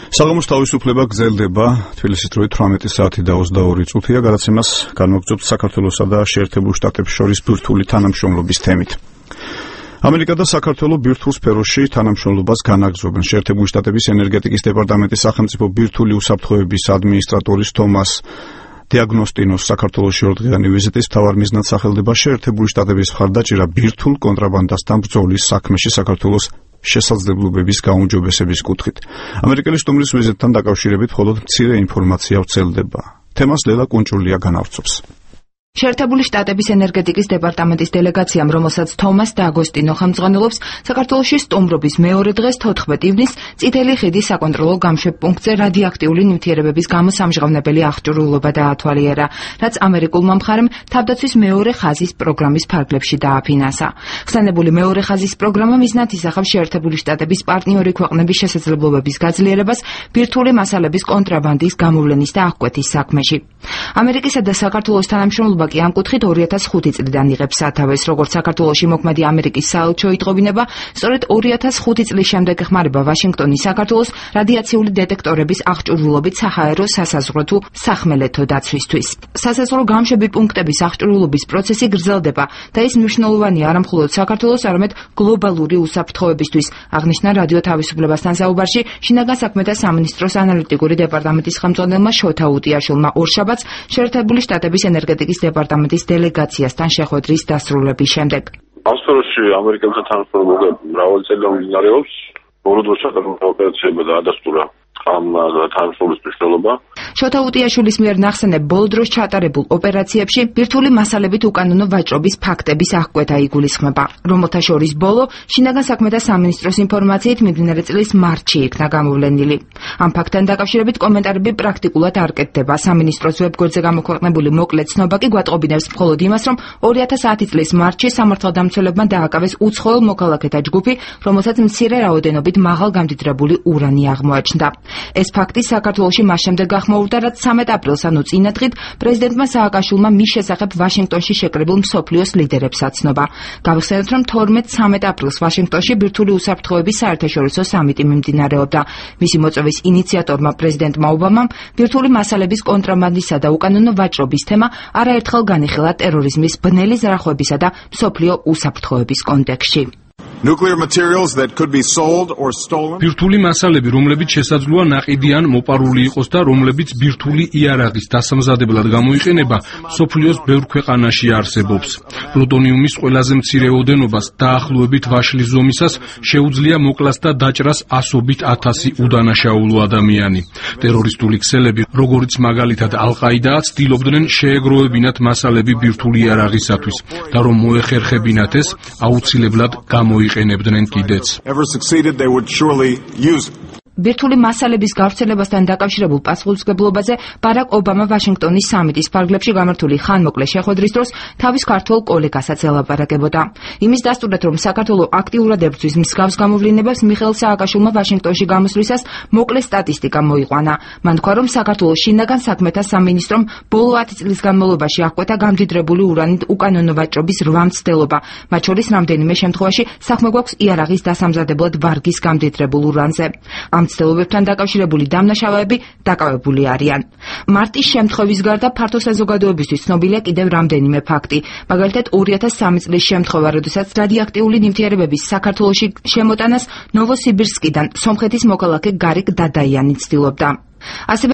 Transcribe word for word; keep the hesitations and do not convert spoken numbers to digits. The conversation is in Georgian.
საღამოს თავისუფლება გრძელდება თბილისის დროით თვრამეტი საათი და ოცდაორი წუთია, გადაცემას განვაგრძობთ საქართველოსა და შეერთებულ შტატებს შორის ბირთვული თანამშრომლობის თემით. ამერიკა და საქართველო ბირთვულ სფეროში თანამშრომლობას განაგრძობენ. შეერთებული შტატების ენერგეტიკის დეპარტამენტის სახელმწიფო ბირთვული უსაფრთხოების ადმინისტრატორის თომას დიაგნოსტინოს საქართველოში ორდღიანი ვიზიტის მთავარ მიზნად სახელდება შეერთებული შტატების მხარდაჭერა ბირთვულ კონტრაბანდასთან ბრძოლის საქმეში საქართველოს შესაძლებლობების გაუმჯობესების კუთხით. ამერიკელი სტუმრის ვიზიტთან დაკავშირებით მხოლოდ მცირე ინფორმაცია ვრცელდება. თემას ლელა კუნჭულია განავრცობს. შეერთებული შტატების ენერგეტიკის დეპარტამენტის დელეგაციამ, რომელსაც თომას დაგოსტინო ხელმძღვანელობს, საქართველოში სტუმრობის მეორე დღეს თოთხმეტ ივნისს წითელი ხიდის საკონტროლო გამშვებ პუნქტზე რადიოაქტიული ნივთიერებების გამოსამჟღავნებელი აღჭურვილობა დაათვალიერა, რაც ამერიკულმა მხარემ თავდაცვის მეორე ხაზის პროგრამის ფარგლებში დააფინანსა. ხსენებული მეორე ხაზის პროგრამა მიზნად ისახავს შეერთებული შტატების პარტნიორი ქვეყნების შესაძლებლობების გაძლიერებას ბირთვული მასალების კონტრაბანდის გამოვლენის და აღკვეთის საქმეში. ამერიკისა და საქართველოს თანამშრომლობა კი ამ კუთხით ორი ათას ხუთი წლიდან იღებს სათავეს, როგორც საქართველოში მოქმედი ამერიკის საელჩო იტყობინება, სწორედ ორი ათას ხუთი წლის შემდეგ ეხმარება ვაშინგტონი საქართველოს რადიაციული დეტექტორების აღჭურვილობით საჰაერო, სასაზღვრო თუ სახმელეთო დაცვისთვის. სასაზღვრო გამშვები პუნქტების აღჭურვილობის პროცესი გრძელდება და ის მნიშვნელოვანია არა მხოლოდ საქართველოს, არამედ გლობალური უსაფრთხოებისთვის, აღნიშნა რადიო თავისუფლებასთან საუბარში შინაგან საქმეთა სამინისტროს ანალიტიკური დეპარტამენტის ხელმძღვანელმა შოთა უტიაშვილმა ორშაბათს შეერთებული შტატების ენერგეტიკის დეპარტამენტის დელეგაციასთან შეხვედრის დასრულების შემდეგ. ამ სფეროში ამერიკელთა თანამშრომლობა მრავალი წელი მიმდინარეობს. ბოლო დროს საკუთარ ოპერაციებმა დაადასტურა ამ თანამშრომლობის მნიშვნელობა. შოთა უტიაშვილის მიერ ნახსენებ ბოლო დროს ჩატარებულ ოპერაციებში ბირთვული მასალებით უკანონო ვაჭრობის ფაქტების აღკვეთა იგულისხმება, რომელთა შორის ბოლო შინაგან საქმეთა სამინისტროს ინფორმაციით მიმდინარე წლის მარტში იქნა გამოვლენილი. ამ ფაქტთან დაკავშირებით კომენტარები პრაქტიკულად არ კეთდება. სამინისტროს ვებგვერდზე გამოქვეყნებული მოკლე ცნობა კი გვატყობინებს მხოლოდ იმას, რომ ორი ათას ათი წლის მარტში სამართალდამცველებმა დააკავეს უცხოელ მოქალაქეთა ჯგუფი, რომელსაც მცირე რაოდენობით მაღალ გამდიდრებული ურანი აღმოაჩნდა. ეს ფაქტი საქართველოში მას შემდეგ გახმოვდა, რაც ცამეტ აპრილს, ანუ წინა დღით, პრეზიდენტმა სააკაშვილმა მის შესახებ ვაშინგტონში შეკრებილ მსოფლიოს ლიდერებს აცნობა. გავიხსენოთ, რომ თორმეტ ცამეტ აპრილს ვაშინგტონში ბირთვული უსაფრთხოების საერთაშორისო სამიტი მიმდინარეობდა. მისი მოწვევის ინიციატორმა პრეზიდენტმა ობამამ ბირთვული მასალების კონტრაბანდისა და უკანონო ვაჭრობის თემა არაერთხელ განიხილა ტერორიზმის, ბნელი ზრახვებისა და მსოფლიო უსაფრთხოების კონტექსტში. ბირთვული მასალები, რომლებიც შესაძლოა ნაყიდი ან მოპარული იყოს და რომლებიც ბირთვული იარაღის დასამზადებლად გამოიყენება, მსოფლიოს ბევრ ქვეყანაში არსებობს. პლუტონიუმის ყველაზე მცირე ოდენობას დაახლოებით ვაშლის ზომისას შეუძლია მოკლას და დაჭრას ასობით ათასი უდანაშაულო ადამიანი. ტერორისტული ქსელები, როგორიც მაგალითად ალ-ყაიდა, ცდილობდნენ შეეგროვებინათ მასალები ბირთვული იარაღისათვის და რომ მოეხერხებინათ ეს, აუცილებლად გამოიყენებდნენ კიდეც. ბირთვული მასალების გავრცელებასთან დაკავშირებულ პასუხისმგებლობაზე ბარაკ ობამა ვაშინგტონის სამიტის ფარგლებში გამართული ხანმოკლე შეხვედრის დროს თავის ქართველ კოლეგასაც ელაპარაკებოდა. იმის დასტურად, რომ საქართველო აქტიურად ებრძვის მსგავს გამოვლინებას, მიხეილ სააკაშვილმა ვაშინგტონში გამოსვლისას მოკლე სტატისტიკა მოიყვანა. მან თქვა, რომ საქართველოს შინაგან საქმეთა სამინისტრომ ბოლო ათი წლის განმავლობაში აღკვეთა გამდიდრებული ურანით უკანონო ვაჭრობის რვა მცდელობა, მათ შორის რამდენიმე შემთხვევაში საქმე გვაქვს იარაღის დასამზადებლად ვარგის გამდიდრებულ ურანზე. ამ მცდელობებთან დაკავშირებული დამნაშავეები დაკავებული არიან. მარტის შემთხვევის გარდა ფართო საზოგადოებისთვის ცნობილია კიდევ რამდენიმე ფაქტი. მაგალითად, ორი ათას სამი წლის შემთხვევა, როდესაც რადიოაქტიული ნივთიერებების საქართველოში შემოტანას ნოვოსიბირსკიდან სომხეთის მოქალაქე გარიკ დადაიანი ცდილობდა. ასევე